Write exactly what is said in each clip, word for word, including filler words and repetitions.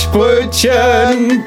Quatschbrötchen.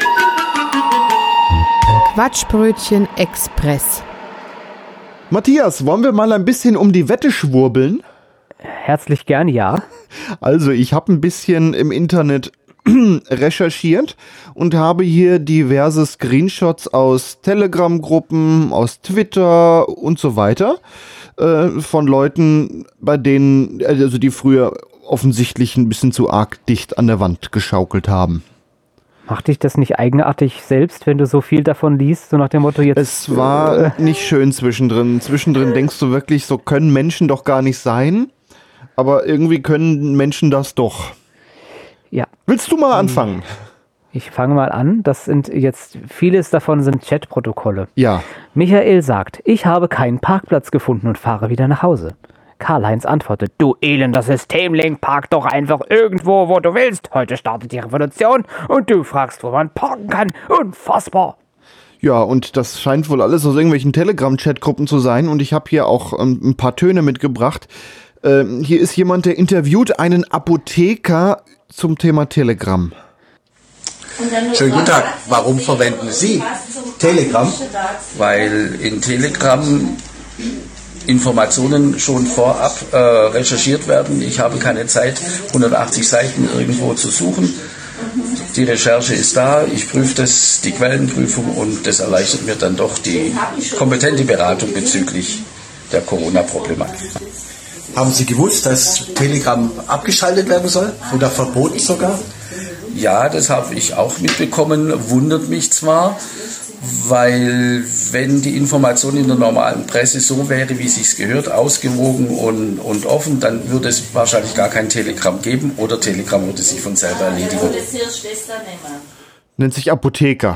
Quatschbrötchen Express. Matthias, wollen wir mal ein bisschen um die Wette schwurbeln? Herzlich gern, ja. Also, ich habe ein bisschen im Internet recherchiert und habe hier diverse Screenshots aus Telegram-Gruppen, aus Twitter und so weiter äh, von Leuten, bei denen, also die früher offensichtlich ein bisschen zu arg dicht an der Wand geschaukelt haben. Macht dich das nicht eigenartig selbst, wenn du so viel davon liest, so nach dem Motto jetzt... Es war äh, nicht schön zwischendrin. Zwischendrin denkst du wirklich, so können Menschen doch gar nicht sein, aber irgendwie können Menschen das doch. Ja. Willst du mal anfangen? Ich fange mal an. Das sind jetzt, vieles davon sind Chatprotokolle. Ja. Michael sagt, ich habe keinen Parkplatz gefunden und fahre wieder nach Hause. Karl-Heinz antwortet, du elender Systemlink, park doch einfach irgendwo, wo du willst. Heute startet die Revolution und du fragst, wo man parken kann. Unfassbar. Ja, und das scheint wohl alles aus irgendwelchen Telegram-Chatgruppen zu sein. Und ich habe hier auch ähm, ein paar Töne mitgebracht. Ähm, hier ist jemand, der interviewt einen Apotheker zum Thema Telegram. Schönen guten Tag. Warum verwenden Sie Telegram? Weil in Telegram Informationen schon vorab äh, recherchiert werden. Ich habe keine Zeit, hundertachtzig Seiten irgendwo zu suchen. Die Recherche ist da, ich prüfe das, die Quellenprüfung, und das erleichtert mir dann doch die kompetente Beratung bezüglich der Corona-Problematik. Haben Sie gewusst, dass Telegram abgeschaltet werden soll oder verboten sogar? Ja, das habe ich auch mitbekommen, wundert mich zwar, weil wenn die Information in der normalen Presse so wäre, wie es sich gehört, ausgewogen und, und offen, dann würde es wahrscheinlich gar kein Telegram geben oder Telegram würde sich von selber erledigen. Nennt sich Apotheker.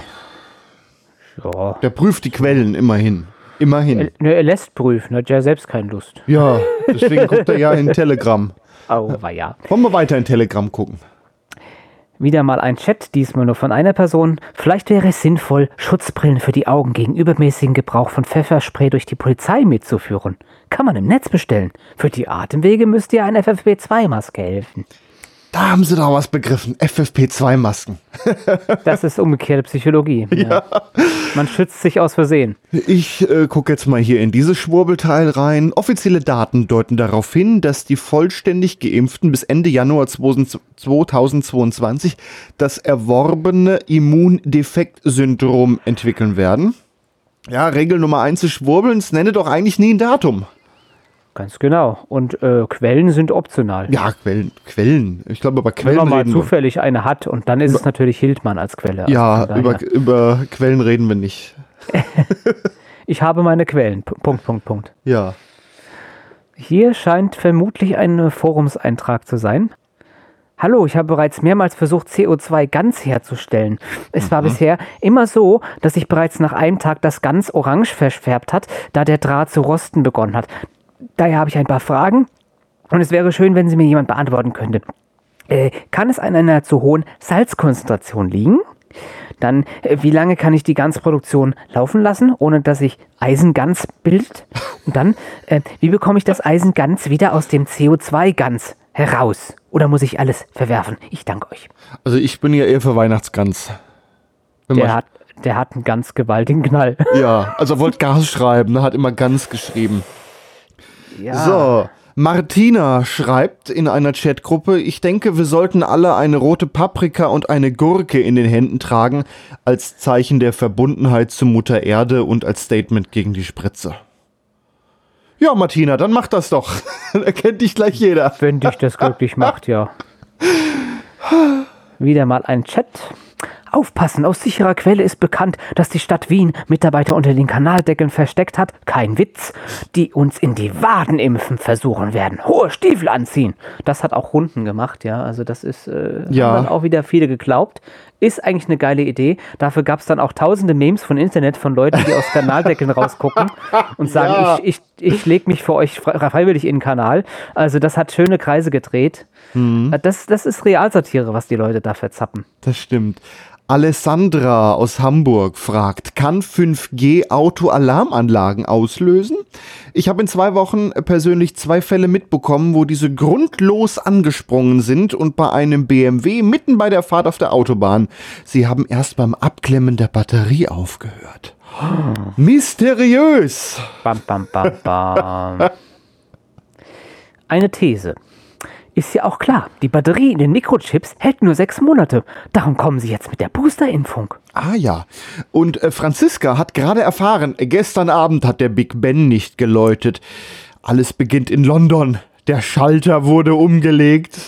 Ja. Der prüft die Quellen immerhin. Immerhin. Er, er lässt prüfen, hat ja selbst keine Lust. Ja, deswegen guckt er ja in Telegram. Oh, war ja. Wollen wir weiter in Telegram gucken? Wieder mal ein Chat, diesmal nur von einer Person. Vielleicht wäre es sinnvoll, Schutzbrillen für die Augen gegen übermäßigen Gebrauch von Pfefferspray durch die Polizei mitzuführen. Kann man im Netz bestellen. Für die Atemwege müsste ja eine F F P zwei Maske helfen. Da haben sie doch was begriffen. F F P zwei Masken. Das ist umgekehrte Psychologie. Ja. Ja. Man schützt sich aus Versehen. Ich äh, gucke jetzt mal hier in dieses Schwurbelteil rein. Offizielle Daten deuten darauf hin, dass die vollständig Geimpften bis Ende Januar zweitausendzweiundzwanzig das erworbene Immundefekt-Syndrom entwickeln werden. Ja, Regel Nummer eins des Schwurbelns, nenne doch eigentlich nie ein Datum. Ganz genau. Und äh, Quellen sind optional. Ja, Quellen. Quellen. Ich glaube, über Quellen reden wir. Wenn man mal reden zufällig wir. eine hat, und dann ist über, es natürlich Hildmann als Quelle. Also ja, über, über Quellen reden wir nicht. Ich habe meine Quellen. Punkt, Punkt, Punkt. Ja. Hier scheint vermutlich ein Forumseintrag zu sein. Hallo, ich habe bereits mehrmals versucht, C O zwei ganz herzustellen. Es mhm. war bisher immer so, dass sich bereits nach einem Tag das ganz orange verfärbt hat, da der Draht zu rosten begonnen hat. Daher habe ich ein paar Fragen und es wäre schön, wenn sie mir jemand beantworten könnte. Äh, kann es an einer zu hohen Salzkonzentration liegen? Dann, äh, wie lange kann ich die Ganzproduktion laufen lassen, ohne dass sich Eisengans bildet? Und dann, äh, wie bekomme ich das Eisengans wieder aus dem C O zwei Gans heraus? Oder muss ich alles verwerfen? Ich danke euch. Also ich bin ja eher für Weihnachtsgans. Wenn der, hat, der hat einen ganz gewaltigen Knall. Ja, also er wollte Gas schreiben, ne, hat immer Gans geschrieben. Ja. So, Martina schreibt in einer Chatgruppe, ich denke, wir sollten alle eine rote Paprika und eine Gurke in den Händen tragen, als Zeichen der Verbundenheit zu Mutter Erde und als Statement gegen die Spritze. Ja, Martina, dann mach das doch. Dann erkennt dich gleich jeder. Wenn dich das glücklich macht, ja. Wieder mal ein Chat. Aufpassen, aus sicherer Quelle ist bekannt, dass die Stadt Wien Mitarbeiter unter den Kanaldeckeln versteckt hat, kein Witz, die uns in die Waden impfen versuchen werden. Hohe Stiefel anziehen. Das hat auch Runden gemacht, ja, also das ist, äh, ja. haben dann auch wieder viele geglaubt. Ist eigentlich eine geile Idee. Dafür gab es dann auch tausende Memes von Internet von Leuten, die aus Kanaldeckeln rausgucken und sagen, Ja. ich, ich, ich lege mich für euch freiwillig in den Kanal. Also das hat schöne Kreise gedreht. Mhm. Das, das ist Realsatire, was die Leute da verzappen. Das stimmt. Alessandra aus Hamburg fragt, kann fünf G Auto-Alarmanlagen auslösen? Ich habe in zwei Wochen persönlich zwei Fälle mitbekommen, wo diese grundlos angesprungen sind und bei einem B M W mitten bei der Fahrt auf der Autobahn. Sie haben erst beim Abklemmen der Batterie aufgehört. Oh. Mysteriös! Bam, bam, bam, bam. Eine These. Ist ja auch klar, die Batterie in den Mikrochips hält nur sechs Monate. Darum kommen sie jetzt mit der Boosterimpfung. Ah ja. Und äh, Franziska hat gerade erfahren, äh, gestern Abend hat der Big Ben nicht geläutet. Alles beginnt in London. Der Schalter wurde umgelegt.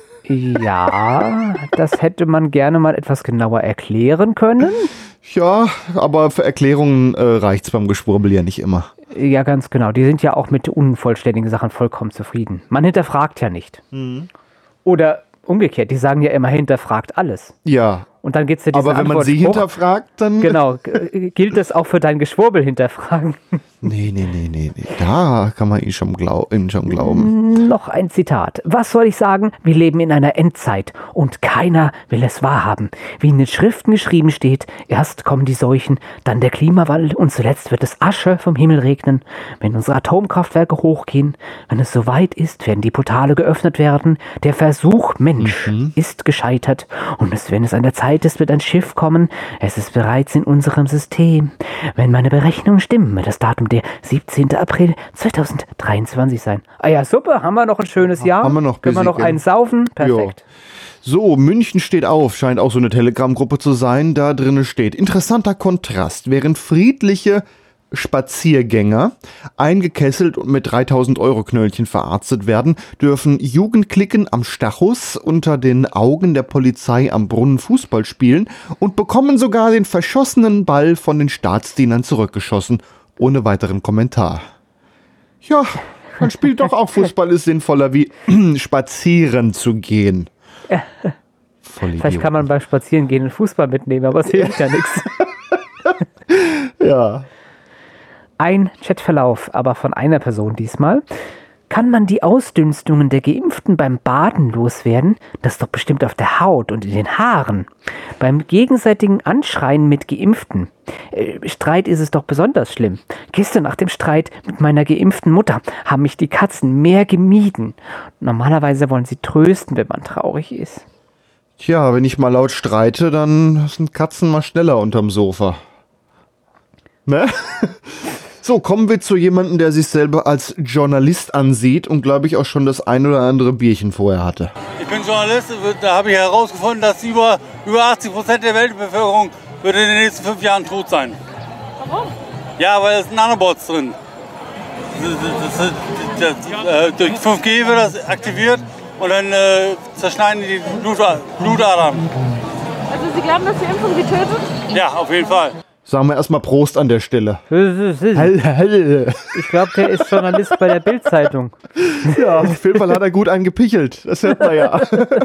Ja, das hätte man gerne mal etwas genauer erklären können. Ja, aber für Erklärungen äh, reicht's beim Geschwurbel ja nicht immer. Ja, ganz genau. Die sind ja auch mit unvollständigen Sachen vollkommen zufrieden. Man hinterfragt ja nicht. Mhm. Oder umgekehrt, die sagen ja immer, hinterfragt alles. Ja. Und dann geht's ja diese Aber wenn man sie hinterfragt, dann... Genau. Gilt das auch für dein Geschwurbel hinterfragen? Nee, nee, nee, nee, nee. Da kann man ihn schon, glaub, ihn schon glauben. Noch ein Zitat. Was soll ich sagen? Wir leben in einer Endzeit und keiner will es wahrhaben. Wie in den Schriften geschrieben steht, erst kommen die Seuchen, dann der Klimawandel und zuletzt wird es Asche vom Himmel regnen. Wenn unsere Atomkraftwerke hochgehen, wenn es soweit ist, werden die Portale geöffnet werden. Der Versuch Mensch mhm. ist gescheitert und es, wenn es an der Zeit ist, wird ein Schiff kommen. Es ist bereits in unserem System. Wenn meine Berechnungen stimmen, wird das Datum der siebzehnten April zweitausenddreiundzwanzig sein. Ah ja, super, haben wir noch ein schönes Jahr? Haben wir noch Können wir noch einen saufen? Perfekt. Jo. So, München steht auf, scheint auch so eine Telegram-Gruppe zu sein. Da drinnen steht, interessanter Kontrast, während friedliche Spaziergänger eingekesselt und mit dreitausend Euro Knöllchen verarztet werden, dürfen Jugendklicken am Stachus unter den Augen der Polizei am Brunnen Fußball spielen und bekommen sogar den verschossenen Ball von den Staatsdienern zurückgeschossen, ohne weiteren Kommentar. Ja, man spielt doch auch Fußball, ist sinnvoller wie spazieren zu gehen. Vielleicht kann man beim Spazierengehen einen Fußball mitnehmen, aber es hilft ja nichts. Ja. Ein Chatverlauf, aber von einer Person diesmal. Kann man die Ausdünstungen der Geimpften beim Baden loswerden? Das ist doch bestimmt auf der Haut und in den Haaren. Beim gegenseitigen Anschreien mit Geimpften. Äh, Streit ist es doch besonders schlimm. Gestern nach dem Streit mit meiner geimpften Mutter haben mich die Katzen mehr gemieden. Normalerweise wollen sie trösten, wenn man traurig ist. Tja, wenn ich mal laut streite, dann sind Katzen mal schneller unterm Sofa. Ne? So, kommen wir zu jemandem, der sich selber als Journalist ansieht und, glaube ich, auch schon das ein oder andere Bierchen vorher hatte. Ich bin Journalist, da habe ich herausgefunden, dass über, über achtzig Prozent der Weltbevölkerung wird in den nächsten fünf Jahren tot sein. Warum? Ja, weil es sind Nanobots drin. Das, das, das, das, äh, durch fünf G wird das aktiviert und dann äh, zerschneiden die Blut, Blutadern. Also Sie glauben, dass die Impfung Sie tötet? Ja, auf jeden Fall. Sagen wir erstmal Prost an der Stelle. Ich glaube, der ist Journalist bei der Bild-Zeitung. Ja, auf jeden Fall hat er gut einen gepichelt. Das hört man ja.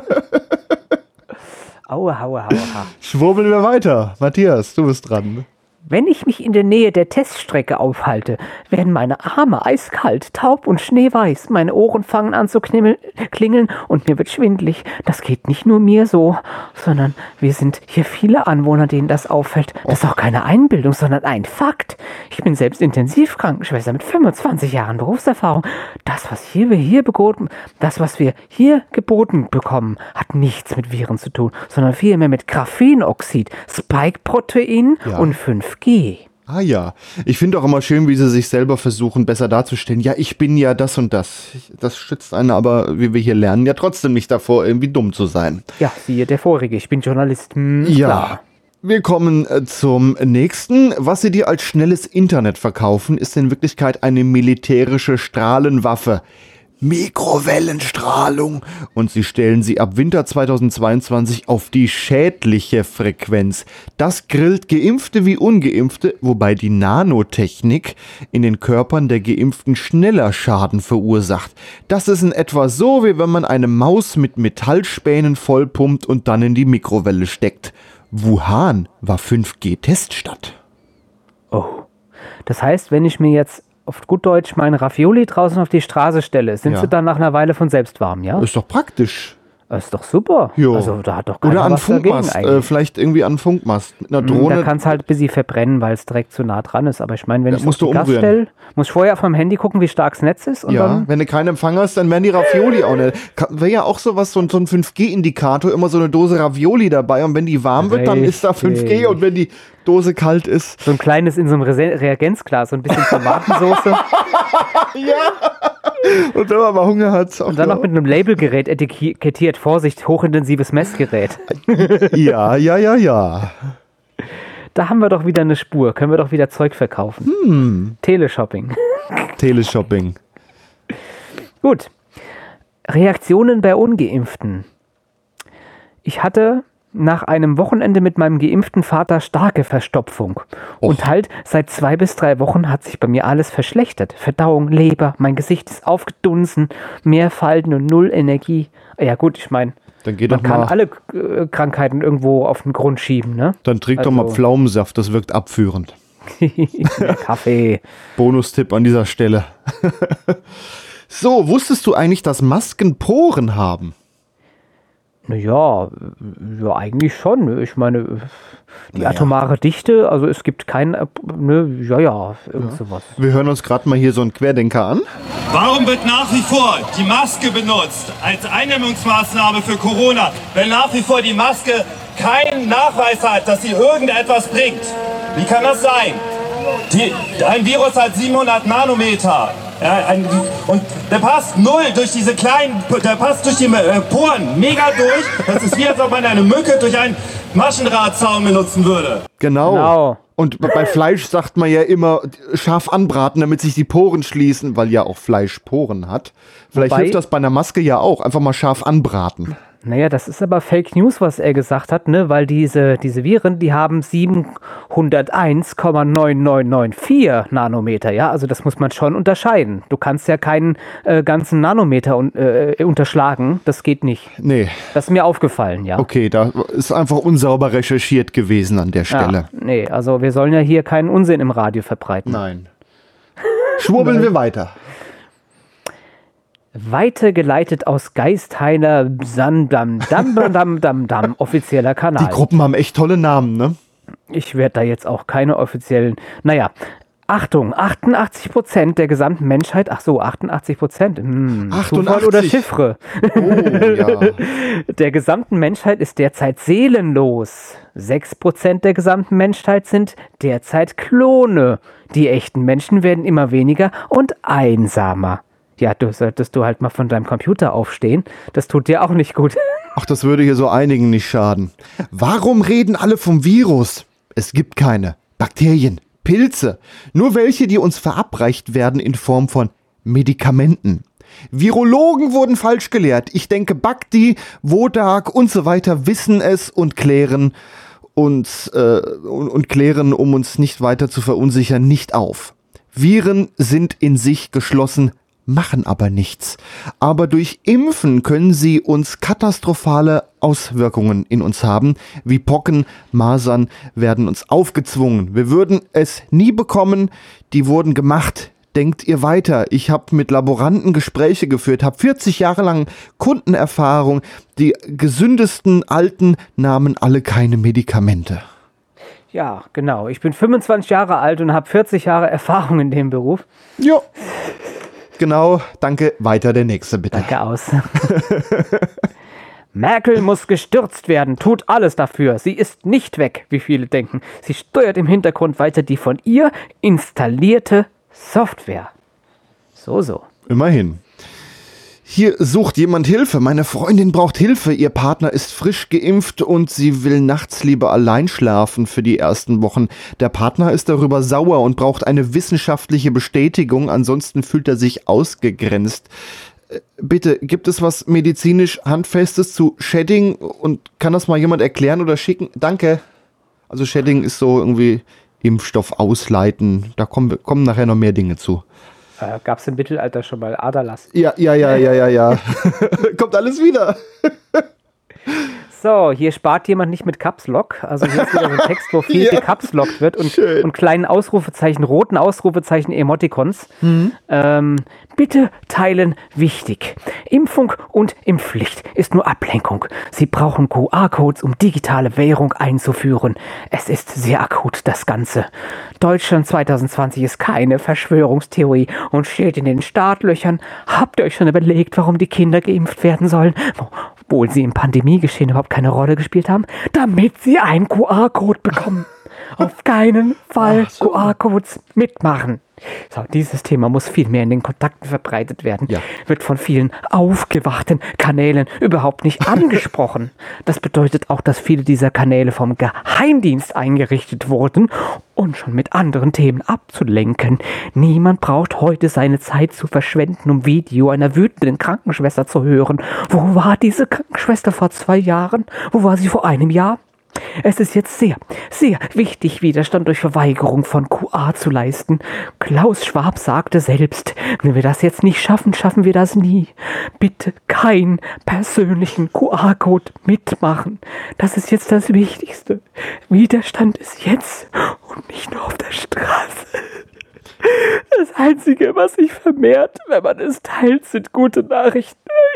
Aua, aua, aua. Schwurbeln wir weiter. Matthias, du bist dran. Wenn ich mich in der Nähe der Teststrecke aufhalte, werden meine Arme eiskalt, taub und schneeweiß. Meine Ohren fangen an zu knimmel- klingeln und mir wird schwindlig. Das geht nicht nur mir so, sondern wir sind hier viele Anwohner, denen das auffällt. Das ist auch keine Einbildung, sondern ein Fakt. Ich bin selbst Intensivkrankenschwester mit fünfundzwanzig Jahren Berufserfahrung. Das, was hier wir hier geboten, das, was wir hier geboten bekommen, hat nichts mit Viren zu tun, sondern vielmehr mit Graphenoxid, Spike-Protein Ja. und fünf G. Ah ja, ich finde auch immer schön, wie sie sich selber versuchen, besser darzustellen. Ja, ich bin ja das und das. Das schützt einen aber, wie wir hier lernen, ja trotzdem nicht davor, irgendwie dumm zu sein. Ja, siehe der vorige. Ich bin Journalist. Hm, Ja. klar. Wir kommen äh, zum nächsten. Was sie dir als schnelles Internet verkaufen, ist in Wirklichkeit eine militärische Strahlenwaffe. Mikrowellenstrahlung. Und sie stellen sie ab Winter zweitausendzweiundzwanzig auf die schädliche Frequenz. Das grillt Geimpfte wie Ungeimpfte, wobei die Nanotechnik in den Körpern der Geimpften schneller Schaden verursacht. Das ist in etwa so, wie wenn man eine Maus mit Metallspänen vollpumpt und dann in die Mikrowelle steckt. Wuhan war fünf G Teststadt. Oh, das heißt, wenn ich mir jetzt auf gut Deutsch meine Ravioli draußen auf die Straße stelle, sind Ja. sie dann nach einer Weile von selbst warm, ja? Ist doch praktisch. Das ist doch super. Jo. Also da hat doch keiner Oder an was dagegen Funkmast, eigentlich. äh, vielleicht irgendwie an Funkmast. Mit einer Mm, Drohne. Da kann es halt ein bisschen verbrennen, weil es direkt zu nah dran ist. Aber ich meine, wenn Da ich musst auf die du Gas umrühren. stelle, muss ich vorher auf meinem Handy gucken, wie stark das Netz ist. Und Ja, dann, wenn du keinen Empfang hast, dann werden die Ravioli auch nicht. Wäre ja auch sowas, so ein, so ein fünf G Indikator, immer so eine Dose Ravioli dabei. Und wenn die warm wird, dann ist da fünf G. Richtig. Und wenn die Dose kalt ist. so ein kleines in so einem Re Reagenzglas, so ein bisschen Tomatensauce. Und wenn man mal Hunger hat. Auch Und dann ja. noch mit einem Labelgerät etikettiert. Vorsicht, hochintensives Messgerät. Ja, ja, ja, ja. Da haben wir doch wieder eine Spur. Können wir doch wieder Zeug verkaufen. Hm. Teleshopping. Teleshopping. Gut. Reaktionen bei Ungeimpften. Ich hatte nach einem Wochenende mit meinem geimpften Vater starke Verstopfung. Und halt seit zwei bis drei Wochen hat sich bei mir alles verschlechtert. Verdauung, Leber, mein Gesicht ist aufgedunsen, mehr Falten und null Energie. Ja gut, ich meine, Dann geht man doch kann mal. alle äh, Krankheiten irgendwo auf den Grund schieben, ne? Dann trink Also- doch mal Pflaumensaft, das wirkt abführend. Mehr Kaffee. Bonustipp an dieser Stelle. So, wusstest du eigentlich, dass Masken Poren haben? Naja, ja, eigentlich schon. Ich meine, die Naja. atomare Dichte, also es gibt kein, äh, ne, ja, ja, irgend sowas. Wir hören uns gerade mal hier so einen Querdenker an. Warum wird nach wie vor die Maske benutzt als Eindämmungsmaßnahme für Corona, wenn nach wie vor die Maske keinen Nachweis hat, dass sie irgendetwas bringt? Wie kann das sein? Die, ein Virus hat siebenhundert Nanometer. Ja, ein, und der passt null durch diese kleinen, der passt durch die äh, Poren mega durch. Das ist wie, als ob man eine Mücke durch einen Maschendrahtzaun benutzen würde. Genau. Genau. Und bei Fleisch sagt man ja immer scharf anbraten, damit sich die Poren schließen, weil ja auch Fleisch Poren hat. Vielleicht Wobei- hilft das bei einer Maske ja auch. Einfach mal scharf anbraten. Naja, das ist aber Fake News, was er gesagt hat, ne? Weil diese, diese Viren, die haben siebenhunderteins Komma neun neun neun vier Nanometer, ja? Also das muss man schon unterscheiden. Du kannst ja keinen äh, ganzen Nanometer un äh, unterschlagen, das geht nicht. Nee, Das ist mir aufgefallen, ja. okay, da ist einfach unsauber recherchiert gewesen an der Stelle. Ja, nee, also wir sollen ja hier keinen Unsinn im Radio verbreiten. Nein. Schwurbeln wir weiter. Weitergeleitet aus Geistheiler Sandam Dam Dam Dam Dam Dam offizieller Die Kanal. Gruppen haben echt tolle Namen, ne? Ich werde da jetzt auch keine offiziellen. Naja, Achtung, achtundachtzig Prozent der gesamten Menschheit. Ach so, achtundachtzig Prozent. Hm, Zufall oder achtundachtzig? Chiffre. Oh, ja. Der gesamten Menschheit ist derzeit seelenlos. sechs Prozent der gesamten Menschheit sind derzeit Klone. Die echten Menschen werden immer weniger und einsamer. Ja, du solltest du halt mal von deinem Computer aufstehen. Das tut dir auch nicht gut. Ach, das würde hier so einigen nicht schaden. Warum reden alle vom Virus? Es gibt keine. Bakterien, Pilze. Nur welche, die uns verabreicht werden in Form von Medikamenten. Virologen wurden falsch gelehrt. Ich denke, Bakti, Wodak und so weiter wissen es und klären uns äh, und, und klären, um uns nicht weiter zu verunsichern, nicht auf. Viren sind in sich geschlossen, machen aber nichts. Aber durch Impfen können sie uns katastrophale Auswirkungen in uns haben, wie Pocken, Masern werden uns aufgezwungen. Wir würden es nie bekommen, die wurden gemacht. Denkt ihr weiter? Ich habe mit Laboranten Gespräche geführt, habe vierzig Jahre lang Kundenerfahrung. Die gesündesten Alten nahmen alle keine Medikamente. Ja, genau. Ich bin fünfundzwanzig Jahre alt und habe vierzig Jahre Erfahrung in dem Beruf. Ja. Genau, danke. Weiter der nächste, bitte. Danke aus. Merkel muss gestürzt werden, tut alles dafür. Sie ist nicht weg, wie viele denken. Sie steuert im Hintergrund weiter die von ihr installierte Software. So, so. Immerhin. Hier sucht jemand Hilfe. Meine Freundin braucht Hilfe. Ihr Partner ist frisch geimpft und sie will nachts lieber allein schlafen für die ersten Wochen. Der Partner ist darüber sauer und braucht eine wissenschaftliche Bestätigung. Ansonsten fühlt er sich ausgegrenzt. Bitte, gibt es was medizinisch Handfestes zu Shedding und kann das mal jemand erklären oder schicken? Danke. Also Shedding ist so irgendwie Impfstoff ausleiten. Da kommen, kommen nachher noch mehr Dinge zu. Äh, Gab es im Mittelalter schon mal Aderlass? Ja, ja, ja, ja, ja, ja. Kommt alles wieder. So, hier spart jemand nicht mit Caps Lock. Also hier ist wieder so ein Text, wo viel Ja. gecapslockt wird und, und kleinen Ausrufezeichen, roten Ausrufezeichen, Emoticons. Mhm. Ähm, bitte teilen, wichtig. Impfung und Impfpflicht ist nur Ablenkung. Sie brauchen Q R-Codes, um digitale Währung einzuführen. Es ist sehr akut, das Ganze. Deutschland zwanzig zwanzig ist keine Verschwörungstheorie und steht in den Startlöchern. Habt ihr euch schon überlegt, warum die Kinder geimpft werden sollen? Obwohl sie im Pandemiegeschehen überhaupt keine Rolle gespielt haben, damit sie einen Q R-Code bekommen. Auf keinen Fall so. Q R-Codes mitmachen. So, dieses Thema muss viel mehr in den Kontakten verbreitet werden. Ja. Wird von vielen aufgewachten Kanälen überhaupt nicht angesprochen. Das bedeutet auch, dass viele dieser Kanäle vom Geheimdienst eingerichtet wurden, um schon mit anderen Themen abzulenken. Niemand braucht heute seine Zeit zu verschwenden, um Video einer wütenden Krankenschwester zu hören. Wo war diese Krankenschwester vor zwei Jahren? Wo war sie vor einem Jahr? Es ist jetzt sehr, sehr wichtig, Widerstand durch Verweigerung von Q R zu leisten. Klaus Schwab sagte selbst, wenn wir das jetzt nicht schaffen, schaffen wir das nie. Bitte keinen persönlichen Q R-Code mitmachen. Das ist jetzt das Wichtigste. Widerstand ist jetzt und nicht nur auf der Straße. Das Einzige, was sich vermehrt, wenn man es teilt, sind gute Nachrichten.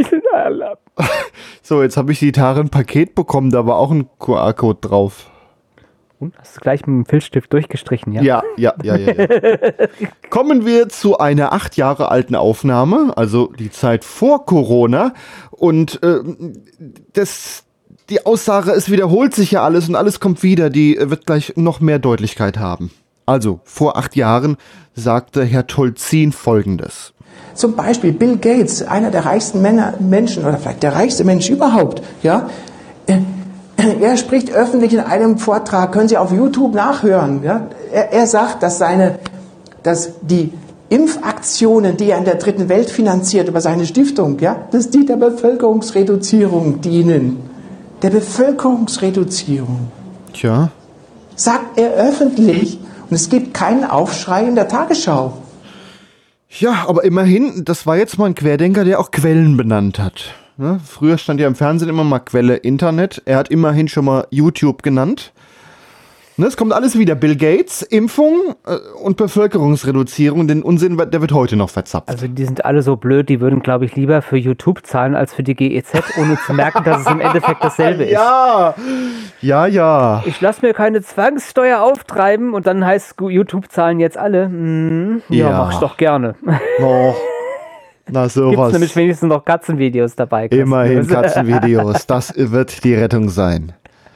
So, jetzt habe ich die Tage ein Paket bekommen, da war auch ein Q R-Code drauf. Und hast du gleich mit dem Filzstift durchgestrichen, ja? Ja, ja, ja, ja. ja. Kommen wir zu einer acht Jahre alten Aufnahme, also die Zeit vor Corona. Und äh, das, die Aussage, es wiederholt sich ja alles und alles kommt wieder, die wird gleich noch mehr Deutlichkeit haben. Also, vor acht Jahren sagte Herr Tolzin Folgendes. Zum Beispiel Bill Gates, einer der reichsten Männer, Menschen oder vielleicht der reichste Mensch überhaupt, ja, er spricht öffentlich in einem Vortrag, können Sie auf YouTube nachhören, ja, er, er sagt, dass seine, dass die Impfaktionen, die er in der dritten Welt finanziert über seine Stiftung, ja, dass die der Bevölkerungsreduzierung dienen, der Bevölkerungsreduzierung. Tja. Sagt er öffentlich und es gibt keinen Aufschrei in der Tagesschau. Ja, aber immerhin, das war jetzt mal ein Querdenker, der auch Quellen benannt hat. Ne? Früher stand ja im Fernsehen immer mal Quelle Internet. Er hat immerhin schon mal YouTube genannt. Ne, es kommt alles wieder. Bill Gates, Impfung äh, und Bevölkerungsreduzierung. Den Unsinn, der wird heute noch verzapft. Also die sind alle so blöd, die würden, glaube ich, lieber für YouTube zahlen als für die G E Z, ohne zu merken, dass es im Endeffekt dasselbe ist. Ja, ja, ja. Ich lasse mir keine Zwangssteuer auftreiben und dann heißt YouTube zahlen jetzt alle. Hm, ja, Ja. mach ich doch gerne. Oh, na Gibt sowas. es nämlich wenigstens noch Katzenvideos dabei. Immerhin Katzenvideos. Das wird die Rettung sein.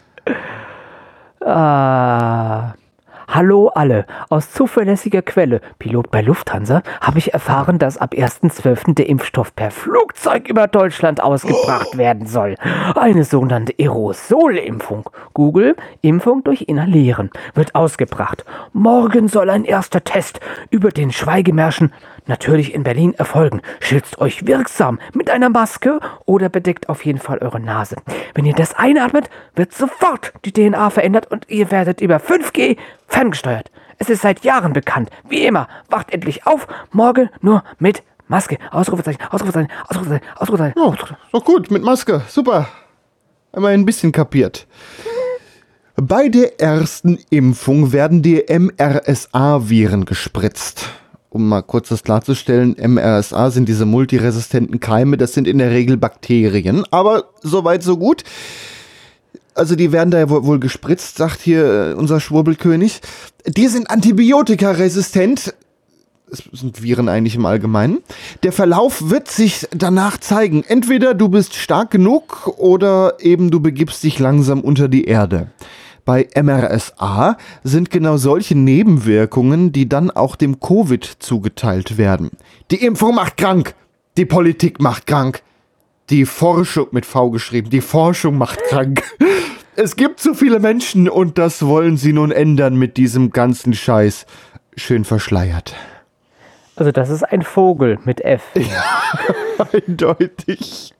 Ah. Hallo alle. Aus zuverlässiger Quelle, Pilot bei Lufthansa, habe ich erfahren, dass ab ersten zwölften der Impfstoff per Flugzeug über Deutschland ausgebracht werden soll. Eine sogenannte Aerosolimpfung. Google, Impfung durch Inhalieren, wird ausgebracht. Morgen soll ein erster Test über den Schweigemärschen natürlich in Berlin erfolgen. Schützt euch wirksam mit einer Maske oder bedeckt auf jeden Fall eure Nase. Wenn ihr das einatmet, wird sofort die D N A verändert und ihr werdet über fünf G ferngesteuert. Es ist seit Jahren bekannt. Wie immer, wacht endlich auf. Morgen nur mit Maske. Ausrufezeichen, Ausrufezeichen, Ausrufezeichen, Ausrufezeichen. Oh, so gut, mit Maske. Super. Immerhin ein bisschen kapiert. Bei der ersten Impfung werden die M R S A-Viren gespritzt. Um mal kurz das klarzustellen, M R S A sind diese multiresistenten Keime, das sind in der Regel Bakterien, aber soweit so gut. Also die werden da ja wohl, wohl gespritzt, sagt hier äh, unser Schwurbelkönig. Die sind antibiotikaresistent. Es sind Viren eigentlich im Allgemeinen. Der Verlauf wird sich danach zeigen. Entweder du bist stark genug oder eben du begibst dich langsam unter die Erde. Bei M R S A sind genau solche Nebenwirkungen, die dann auch dem Covid zugeteilt werden. Die Impfung macht krank. Die Politik macht krank. Die Forschung, mit V geschrieben, die Forschung macht krank. Es gibt zu viele Menschen und das wollen sie nun ändern mit diesem ganzen Scheiß. Schön verschleiert. Also das ist ein Vogel mit F. Ja. Eindeutig.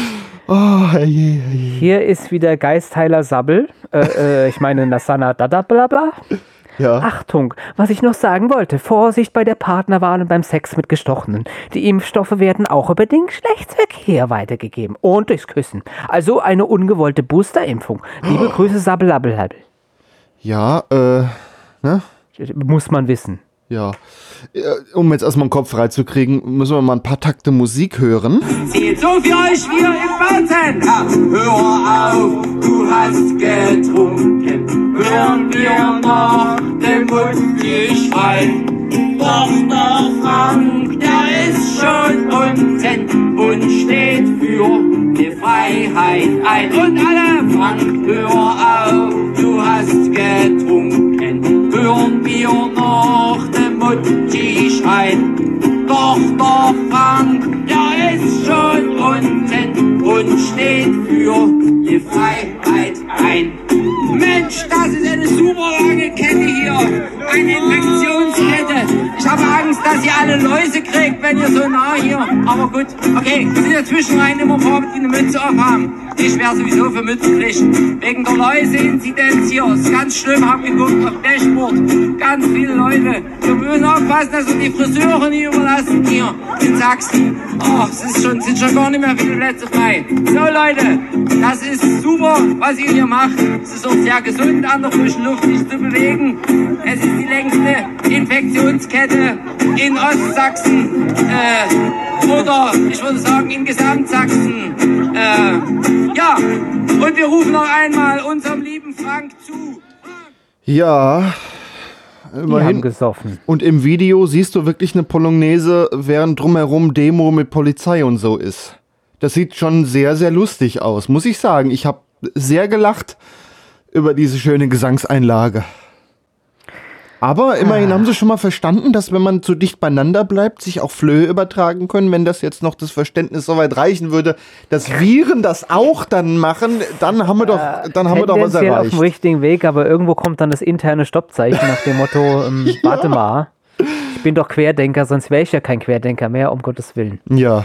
Oh, je, je. Hier ist wieder Geistheiler Sabbel. Äh, äh, ich meine Nasana Dada Blabla. Ja. Achtung, was ich noch sagen wollte. Vorsicht bei der Partnerwahl und beim Sex mit Gestochenen. Die Impfstoffe werden auch über den Geschlechtsverkehr weitergegeben. Und durchs Küssen. Also eine ungewollte Boosterimpfung. Liebe Grüße, Sabbelabbelhabbel. Ja, äh, ne? Muss man wissen. Ja. Um jetzt erstmal den Kopf freizukriegen, müssen wir mal ein paar Takte Musik hören. Zählt so für euch, wir im Bautzen. Hör auf, du hast getrunken. Hören wir noch den Mund schreien. Doch, doch, Frank, der ist schon unten und steht für die Freiheit ein. Und alle, Frank, hör auf, du hast getrunken. Hören wir noch den Mutti schreien. Doch, doch, Frank, der ist schon unten und steht für die Freiheit ein. Mensch, das ist eine super lange Kette hier. Eine Infektionskette. Ich habe Angst, dass ihr alle Läuse kriegt, wenn ihr so nah hier. Aber gut, okay, wir sind dazwischen rein immer vor, die eine Mütze aufhaben. Ich wäre sowieso für Mützenpflicht. Wegen der Läuse-Inzidenz hier. Ist ganz schlimm, hab geguckt auf Dashboard. Ganz viele Leute. Wir müssen aufpassen, dass wir die Friseure nie überlassen hier in Sachsen. Oh, es ist schon, sind schon gar nicht mehr viele Plätze frei. So Leute, das ist super, was ihr hier macht. Es ist auch sehr gesund, an der frischen Luft sich zu bewegen. Es ist die längste Infektionskette in Ostsachsen. Äh, oder ich würde sagen in Gesamtsachsen. Äh, ja, und wir rufen noch einmal unserem lieben Frank zu. Ja, immerhin. Die haben gesoffen. Und im Video siehst du wirklich eine Polonaise, während drumherum Demo mit Polizei und so ist. Das sieht schon sehr, sehr lustig aus, muss ich sagen. Ich habe sehr gelacht über diese schöne Gesangseinlage. Aber immerhin ah. haben sie schon mal verstanden, dass wenn man zu dicht beieinander bleibt, sich auch Flöhe übertragen können. Wenn das jetzt noch das Verständnis so weit reichen würde, dass Viren das auch dann machen, dann haben wir doch, dann haben wir doch was erreicht. Auf dem richtigen Weg, aber irgendwo kommt dann das interne Stoppzeichen nach dem Motto, ähm, ja. warte mal, ich bin doch Querdenker, sonst wäre ich ja kein Querdenker mehr, um Gottes Willen. Ja.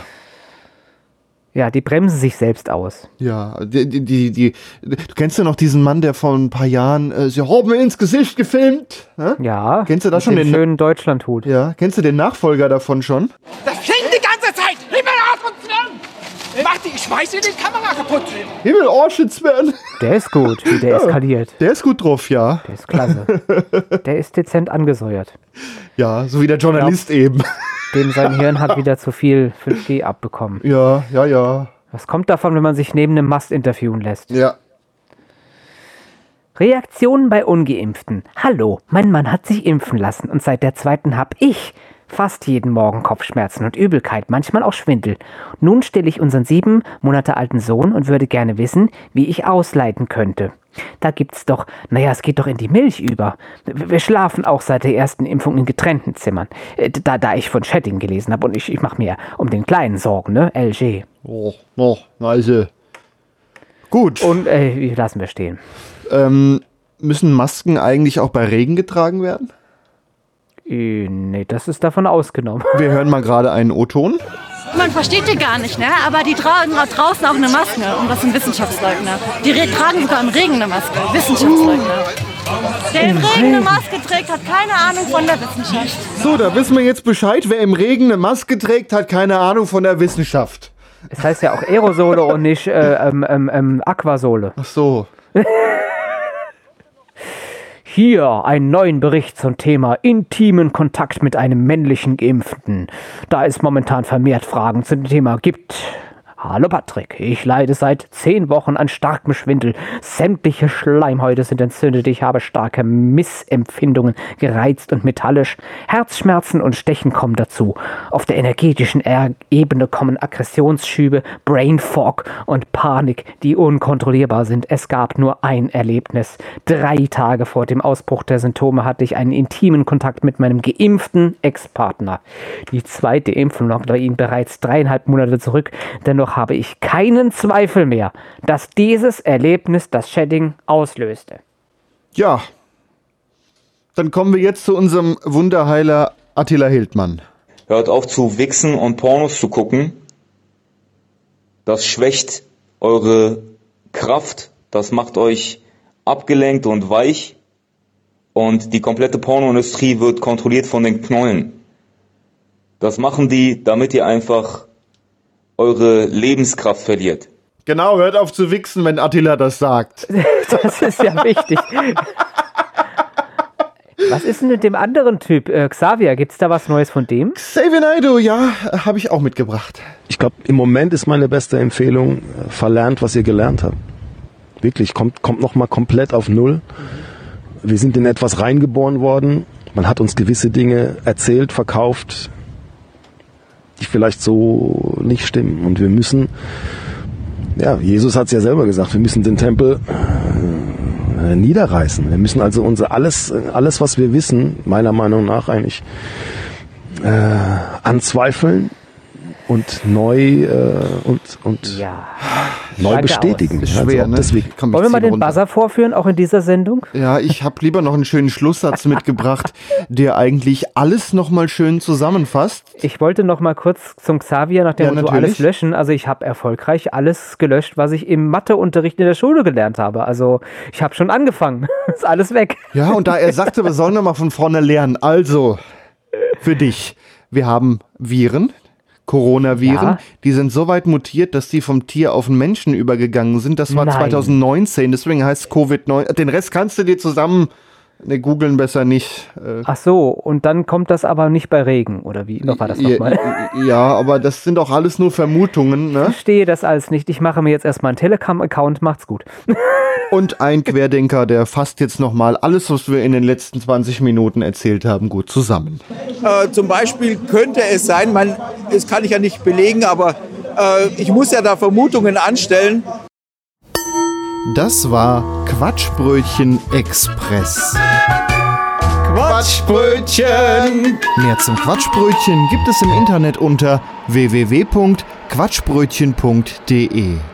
Ja, die bremsen sich selbst aus. Ja, die, die, die, die, du kennst ja noch diesen Mann, der vor ein paar Jahren, äh, sie haben mir ins Gesicht gefilmt. Hä? Ja. Kennst du da schon den, den schönen Deutschlandhut? Ja, kennst du den Nachfolger davon schon? Das fliegt die ganze Zeit! Himmel, Arsch und Zwirn! Mach die, ich schmeiß dir die Kamera kaputt! Himmel, Arsch und Zwirn! Der ist gut, wie der ja, eskaliert. Der ist gut drauf, ja. Der ist klasse. Der ist dezent angesäuert. Ja, so wie der Journalist glaub, eben. Dem sein Hirn hat wieder zu viel fünf G abbekommen. Ja, ja, ja. Was kommt davon, wenn man sich neben einem Mast interviewen lässt? Ja. Reaktionen bei Ungeimpften. Hallo, mein Mann hat sich impfen lassen und seit der zweiten hab ich fast jeden Morgen Kopfschmerzen und Übelkeit, manchmal auch Schwindel. Nun stille ich unseren sieben Monate alten Sohn und würde gerne wissen, wie ich ausleiten könnte. Da gibt's doch, naja, es geht doch in die Milch über. Wir schlafen auch seit der ersten Impfung in getrennten Zimmern. Da, da ich von Chatting gelesen habe und ich, ich mache mir um den Kleinen Sorgen, ne? L G. Oh, oh, also. Gut. Und äh, lassen wir stehen. Ähm, müssen Masken eigentlich auch bei Regen getragen werden? Äh, nee, das ist davon ausgenommen. Wir hören mal gerade einen O-Ton. Man versteht die gar nicht, ne? Aber die tragen draußen auch eine Maske. Und das sind Wissenschaftsleugner. Die re- tragen sogar im Regen eine Maske. Wissenschaftsleugner. Der im Regen eine Maske trägt, hat keine Ahnung von der Wissenschaft. So, da wissen wir jetzt Bescheid. Wer im Regen eine Maske trägt, hat keine Ahnung von der Wissenschaft. Es heißt ja auch Aerosole und nicht äh, ähm, ähm, ähm, Aquasole. Ach so. Hier einen neuen Bericht zum Thema intimen Kontakt mit einem männlichen Geimpften. Da es momentan vermehrt Fragen zu dem Thema gibt. Hallo Patrick, ich leide seit zehn Wochen an starkem Schwindel. Sämtliche Schleimhäute sind entzündet. Ich habe starke Missempfindungen, gereizt und metallisch. Herzschmerzen und Stechen kommen dazu. Auf der energetischen er- Ebene kommen Aggressionsschübe, Brain Fog und Panik, die unkontrollierbar sind. Es gab nur ein Erlebnis. Drei Tage vor dem Ausbruch der Symptome hatte ich einen intimen Kontakt mit meinem geimpften Ex-Partner. Die zweite Impfung lag bei ihm bereits dreieinhalb Monate zurück. Dennoch habe ich keinen Zweifel mehr, dass dieses Erlebnis das Shedding auslöste. Ja, dann kommen wir jetzt zu unserem Wunderheiler Attila Hildmann. Hört auf zu wichsen und Pornos zu gucken das schwächt eure Kraft, das macht euch abgelenkt und weich und die komplette Pornoindustrie wird kontrolliert von den Knollen. Das machen die, damit ihr einfach eure Lebenskraft verliert. Genau, hört auf zu wichsen, wenn Attila das sagt. Das ist ja wichtig. Was ist denn mit dem anderen Typ, äh, Xavier? Gibt es da was Neues von dem? Xavier Naidoo, ja, habe ich auch mitgebracht. Ich glaube, im Moment ist meine beste Empfehlung, verlernt, was ihr gelernt habt. Wirklich, kommt, kommt nochmal komplett auf Null. Wir sind in etwas reingeboren worden. Man hat uns gewisse Dinge erzählt, verkauft, die vielleicht so nicht stimmen. Und wir müssen, ja, Jesus hat es ja selber gesagt, wir müssen den Tempel äh, niederreißen. Wir müssen also unser alles, alles, was wir wissen, meiner Meinung nach eigentlich äh, anzweifeln und neu äh, und, und ja. neu bestätigen. Ist schwer, also ne? Deswegen. Komm, Wollen wir mal den runter. Buzzer vorführen, auch in dieser Sendung? Ja, ich habe lieber noch einen schönen Schlusssatz mitgebracht, der eigentlich alles nochmal schön zusammenfasst. Ich wollte noch mal kurz zum Xavier nach dem Ja, Motto natürlich. alles löschen. Also ich habe erfolgreich alles gelöscht, was ich im Matheunterricht in der Schule gelernt habe. Also ich habe schon angefangen. Ist alles weg. Ja, und da er sagte, wir sollen noch mal von vorne lernen. Also, für dich. Wir haben Viren, Coronaviren, Ja. die sind so weit mutiert, dass die vom Tier auf den Menschen übergegangen sind. Das war Nein. zwanzig neunzehn, deswegen heißt es Covid neunzehn. Den Rest kannst du dir zusammen, ne, googeln besser nicht. Äh, Ach so, und dann kommt das aber nicht bei Regen, oder wie? Noch war das nochmal? ja, ja, aber das sind doch alles nur Vermutungen, Ich ne? verstehe das alles nicht. Ich mache mir jetzt erstmal einen Telegram-Account. Macht's gut. Und ein Querdenker, der fasst jetzt nochmal alles, was wir in den letzten zwanzig Minuten erzählt haben, gut zusammen. Äh, zum Beispiel könnte es sein, man, das kann ich ja nicht belegen, aber äh, ich muss ja da Vermutungen anstellen. Das war Quatschbrötchen Express. Quatschbrötchen! Mehr zum Quatschbrötchen gibt es im Internet unter w w w punkt quatschbrötchen punkt d e.